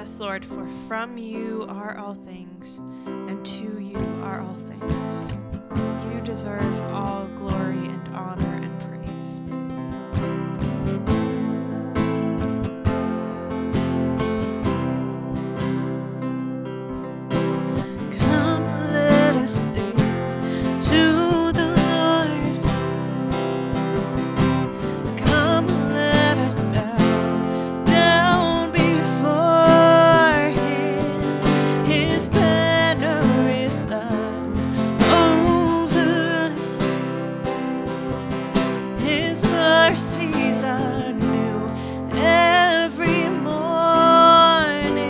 Yes, Lord, for from you are all things, and to you are all things. You deserve all glory and honor and praise. Come, let us sing to the Lord. Come, let us bow down before Him. His banner is love over us. His mercies are new every morning.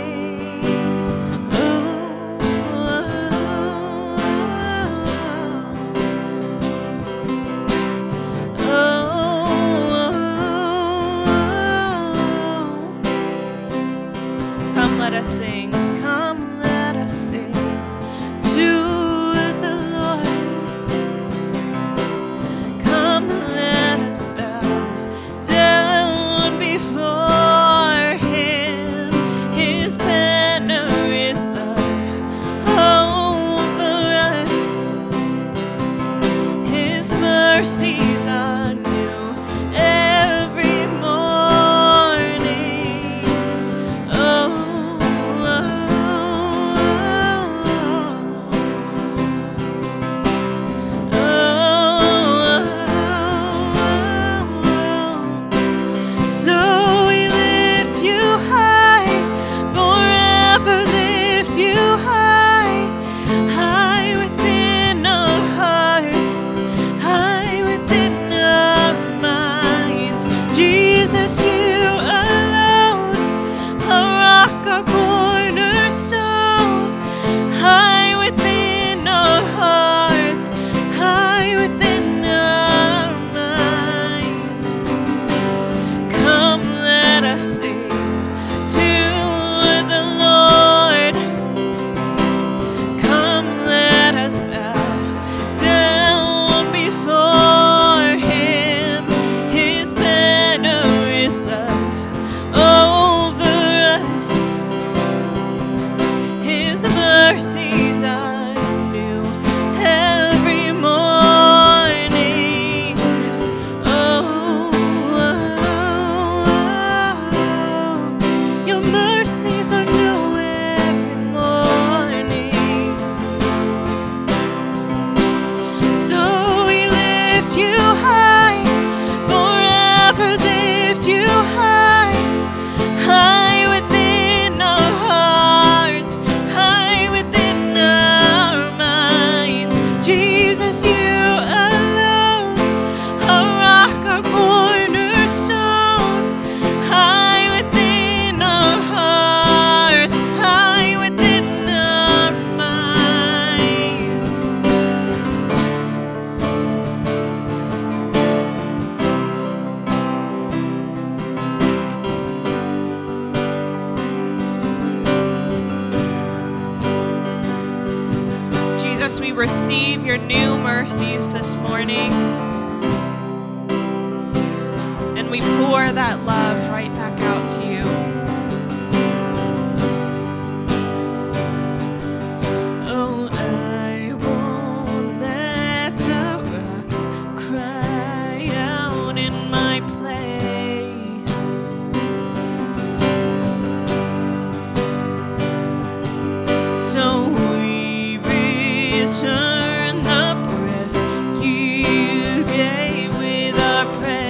Come, let us sing. Come, let us sing to the Lord. Come, let us bow down before Him. His banner is love over us. His mercies are new every morning. So we lift you high, forever lift you high, high within our hearts, high within our minds. Jesus, you alone, our rock, our cornerstone, high within our hearts, high within our minds. Come, let us sing to the Lord. Come, let us bow down before Him. His banner is love over us. His mercies are new every morning. Your mercies are new every morning. So we lift you high, forever lift you high, high within our hearts, high within our minds. Jesus, you alone, our rock, our cornerstone, high within our hearts, high within our minds. Jesus, we receive your new mercies this morning. And we pour that love right back out to you. Oh, I won't let the rocks cry out in my place. So we return the breath you gave with our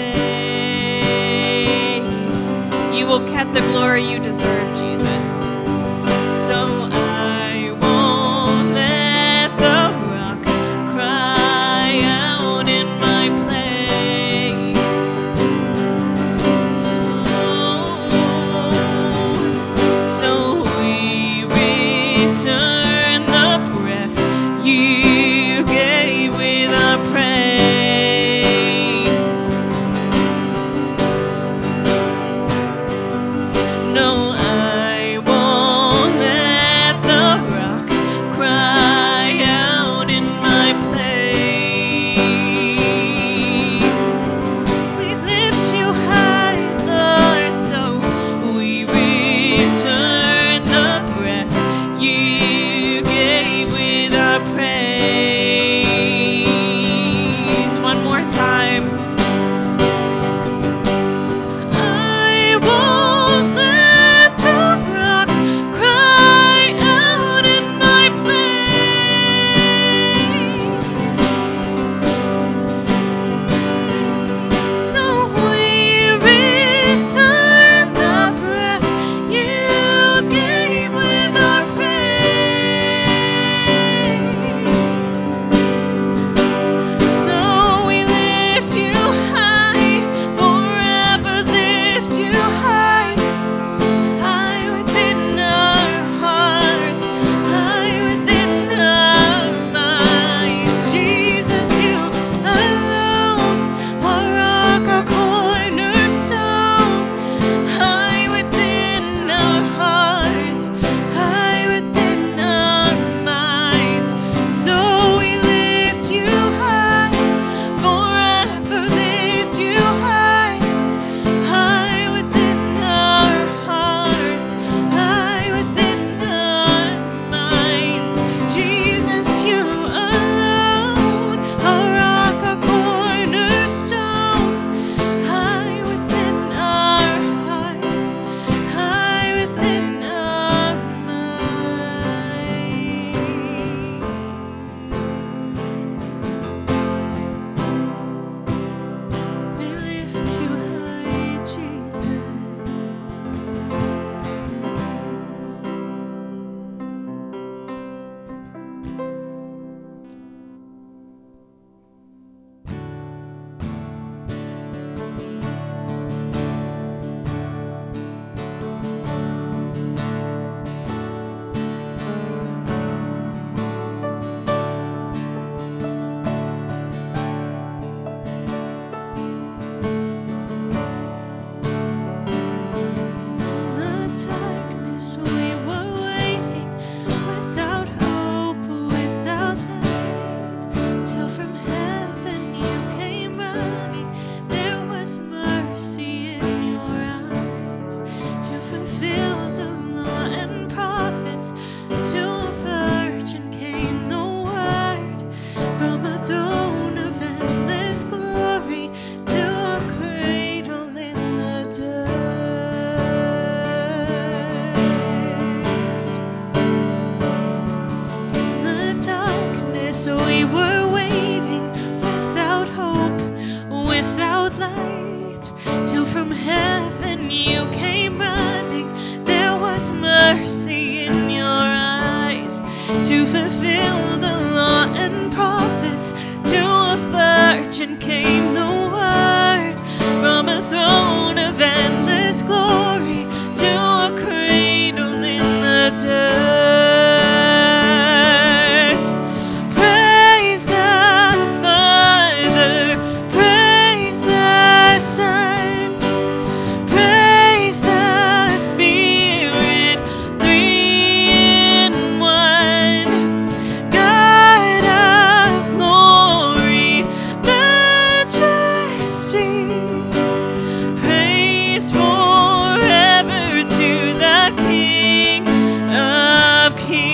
praise. You will get the glory you deserve, Jesus. So I won't let the rocks cry out in my place. So we return the breath you gave with our praise. No, I who came running. There was mercy in your eyes to fulfill the law and prophets. To a virgin came the word from a throne of endless glory to a cradle in the dirt. Praise the Father, praise the Son, praise the Spirit, three in one, God of glory, majesty. Praise forever to the King of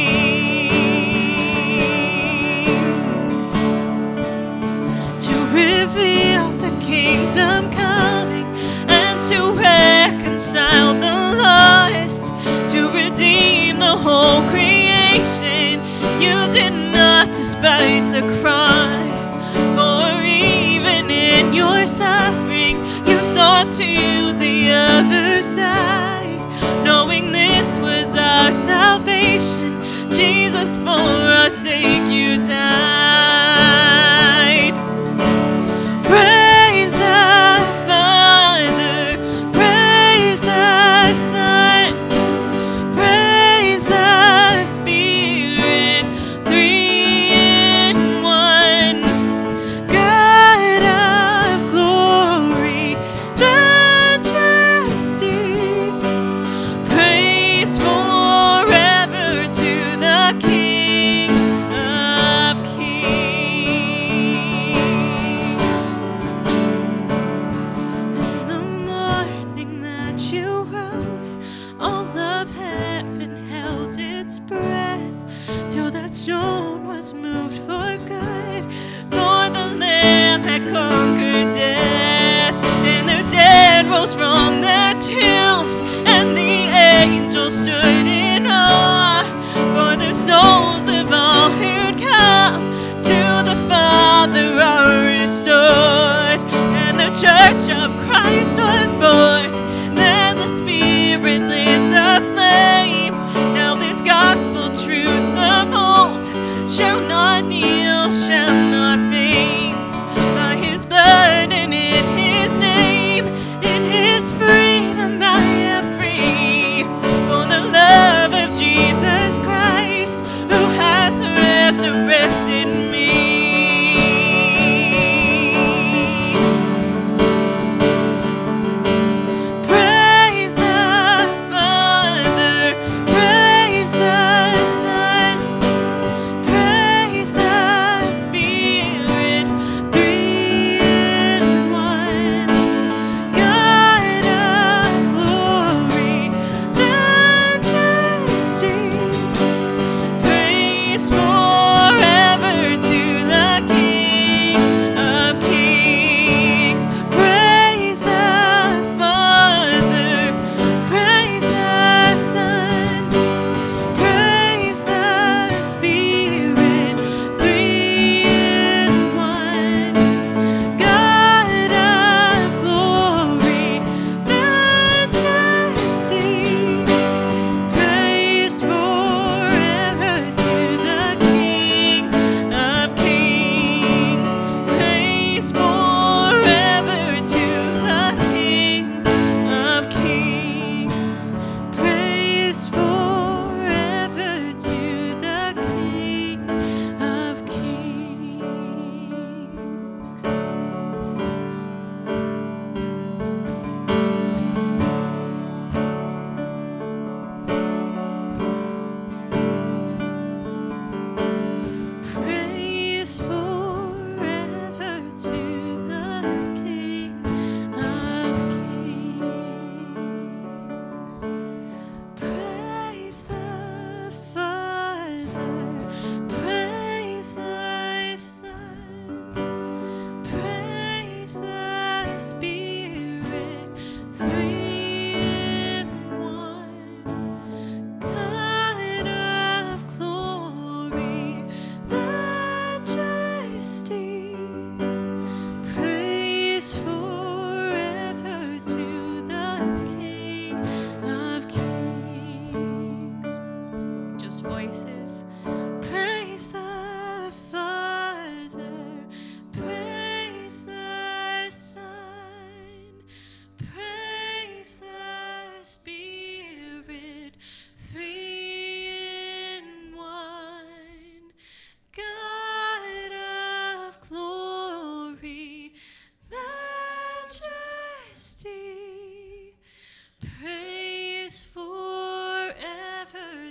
Kings, to reveal the kingdom coming and to reconcile the lost, to redeem the whole creation. You did not despise the cross, for even in your suffering you saw to the other side, knowing this was our salvation. Jesus, for our sake you died. Praise the Father, praise the Son, praise the Spirit, three in one, God of glory, majesty. Praise forever to the King of Kings. In the morning that you rose, all of heaven held its breath, till that stone was moved for good. For the Lamb had conquered death, and the dead rose from their tombs, and the angels stood in awe, for the souls of all who'd come to the Father are restored, and the church of Christ was born. Then the Spirit lit the flame. Now this gospel truth of old shall not kneel, shall not faint. By his blood and in his name, in his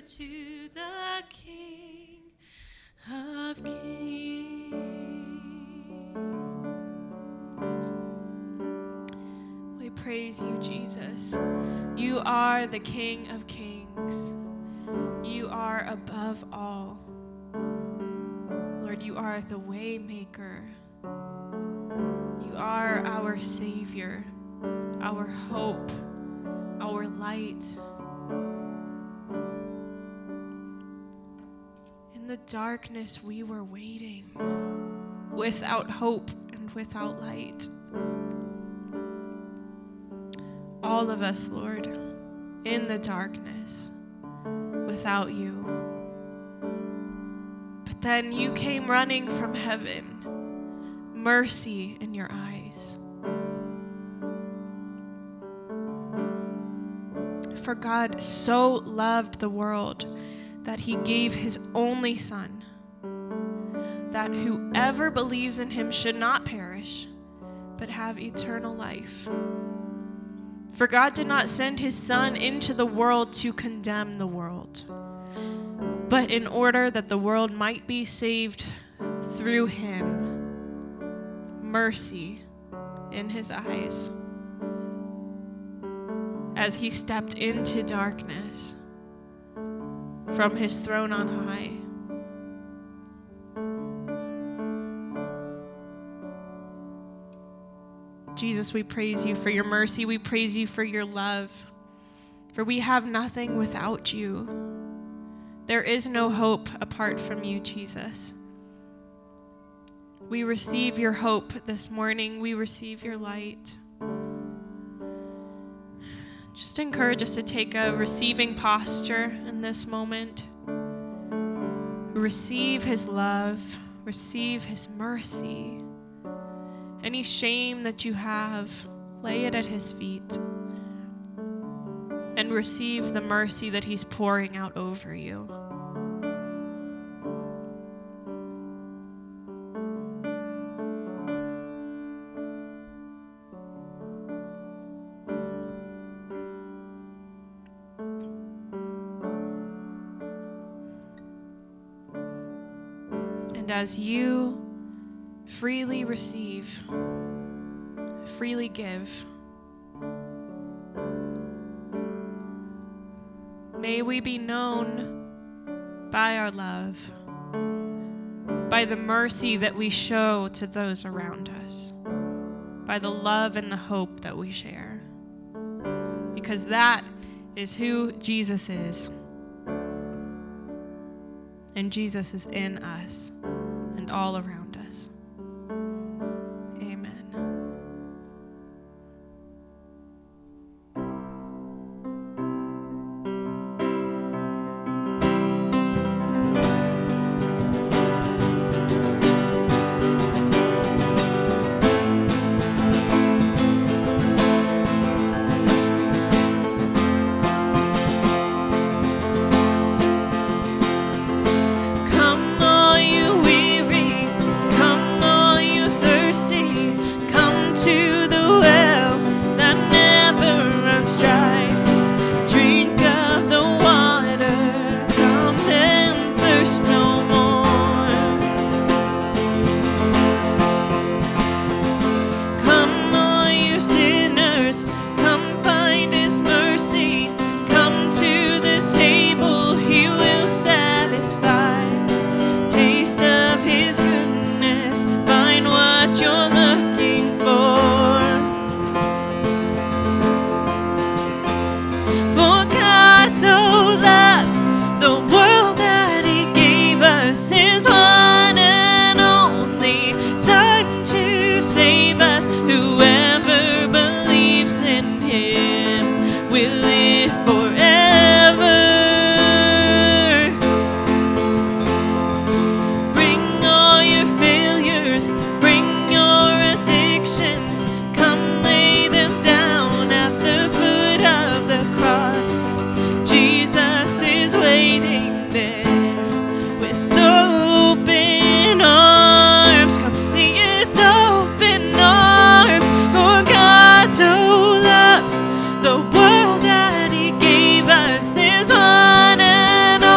to the King of Kings. We praise you, Jesus. You are the King of Kings. You are above all. Lord, you are the way maker. You are our Savior, our hope, our light. In the darkness, we were waiting, without hope and without light. All of us, Lord, in the darkness, without you. But then you came running from heaven, mercy in your eyes. For God so loved the world that he gave his only Son, that whoever believes in him should not perish, but have eternal life. For God did not send his Son into the world to condemn the world, but in order that the world might be saved through him. Mercy in his eyes as he stepped into darkness from his throne on high. Jesus, we praise you for your mercy. We praise you for your love. For we have nothing without you. There is no hope apart from you, Jesus. We receive your hope this morning. We receive your light. Just encourage us to take a receiving posture in this moment. Receive his love. Receive his mercy. Any shame that you have, lay it at his feet. And receive the mercy that he's pouring out over you. And as you freely receive, freely give, may we be known by our love, by the mercy that we show to those around us, by the love and the hope that we share, because that is who Jesus is. And Jesus is in us and all around us. Amen. Come all you weary, come all you thirsty, come to the well that never runs dry. Drink of the water, come and thirst no more. Come all you sinners, come find his mercy, come to the table, he will satisfy. Taste of his goodness, find what you're looking for. For God so loved the world that he gave us his one and only Son to save us. Whoever believes in him will live forever. Bring all your failures, bring your addictions, come lay them down at the foot of the cross. Jesus is waiting there with open arms. Come see his open arms. For God so loved the world that he gave us his one and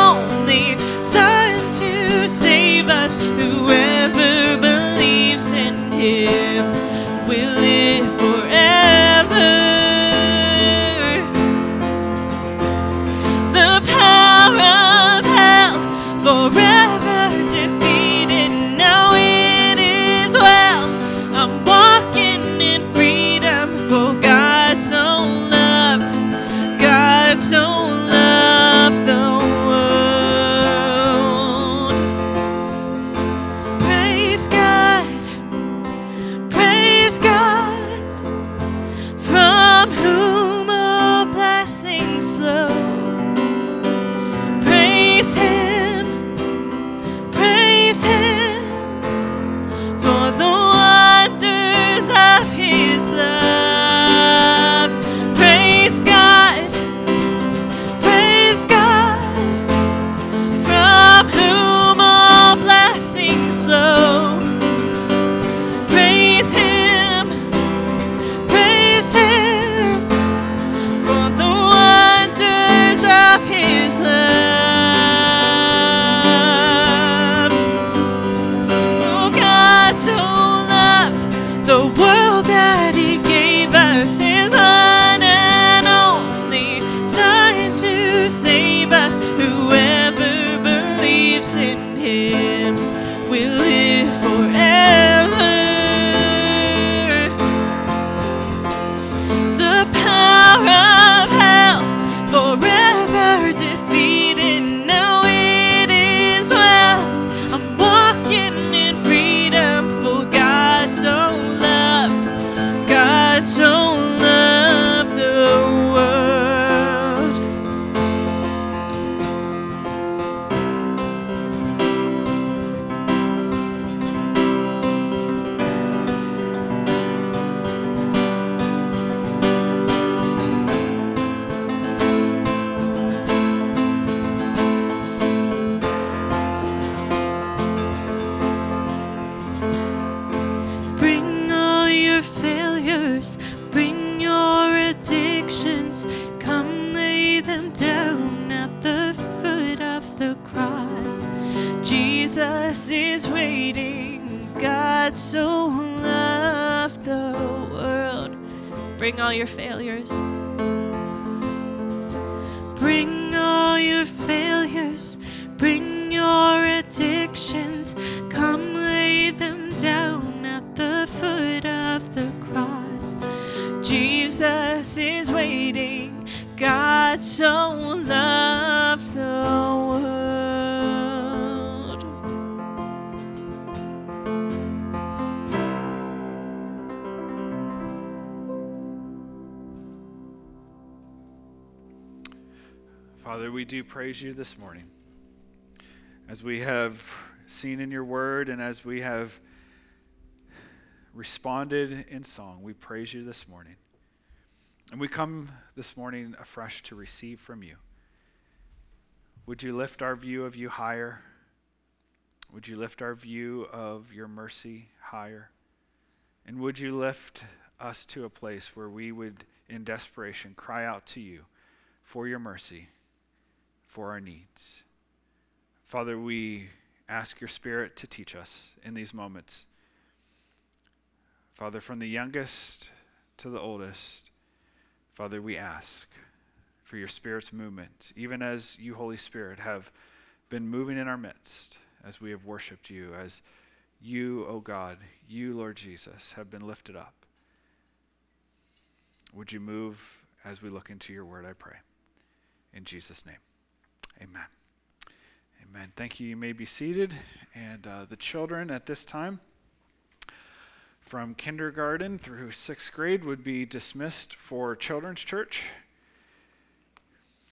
Jesus is waiting. God so loved the world. Bring all your failures. Bring all your failures. Bring your addictions. Come lay them down at the foot of the cross. Jesus is waiting. God so loved the world. Father, we do praise you this morning. As we have seen in your word and as we have responded in song, we praise you this morning. And we come this morning afresh to receive from you. Would you lift our view of you higher? Would you lift our view of your mercy higher? And would you lift us to a place where we would, in desperation, cry out to you for your mercy, for our needs. Father, we ask your Spirit to teach us in these moments. Father, from the youngest to the oldest, Father, we ask for your Spirit's movement, even as you, Holy Spirit, have been moving in our midst as we have worshiped you, as you, O God, you, Lord Jesus, have been lifted up. Would you move as we look into your word, I pray. In Jesus' name, amen. Amen. Thank you. You may be seated. And the children at this time from kindergarten through 6th grade would be dismissed for children's church.